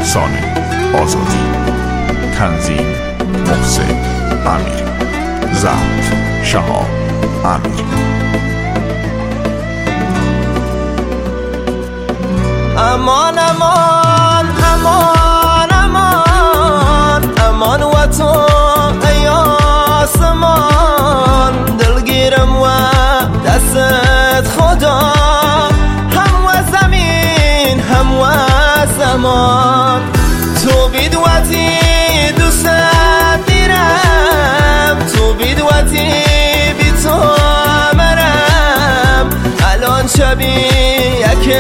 سانه آزادی، تنظیم محسن امیری، ضبط شهاب امیری. امان امان امان امان امان و تو ای آسمان، دلگیرم و دستت خدا، هم و زمین هم و زمان. تو بیدواتی دوست دیرم، تو بیدواتی بی تو مرم، الان شبی یک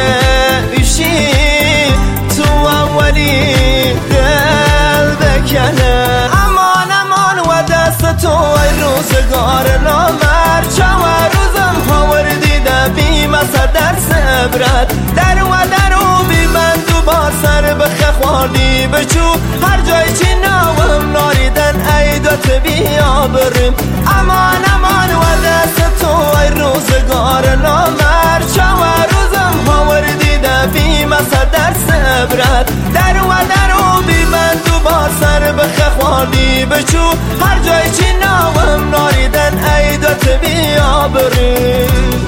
تو اولی دل بکنه. امان امان و دست تو ای روزگار نامر، چهار روزم هاور دیده بی مسا در صبرت، در و بی بند و با سر بخه خواردی بچو، هر جای چی ناوم ناریدن ای دوت بیا بریم. امان امان و دست تو ای روزگار نامر، چهار روزم هاور دیده بی مسا در صبرت، در و بی بند و با سر بخه خواردی بچو، هر جای چی ناوم ناریدن ای دوت بیا بریم.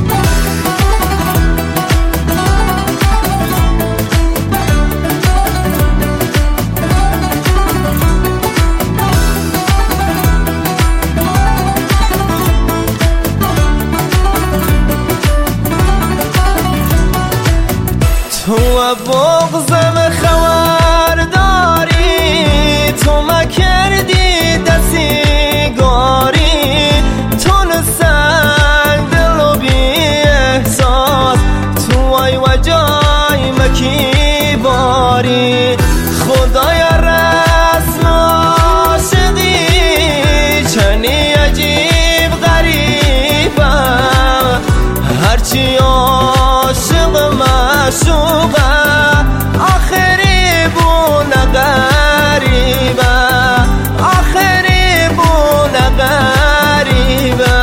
تو بغضم خبر داری، تو مکردی دستیگاری، تو نسنگ دل و بی احساس، تو ای و جای مکی باری. خدایا رسم عاشقی چنی عجیب غریبم، هرچی عاشق معشوقه آخری بونه غریبه، آخری بونه غریبه.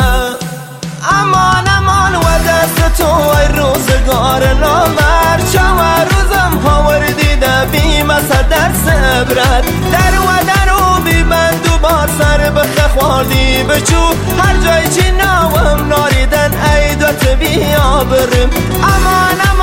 امان امان و دست تو ای روزگار نامر، چهار روزم هاور دیده بی مسا در صبرت، در و بی بند و با سر بخه خواردی بچو، هر جای چی ناوم ناریدن ای دوت بیا بریم. امان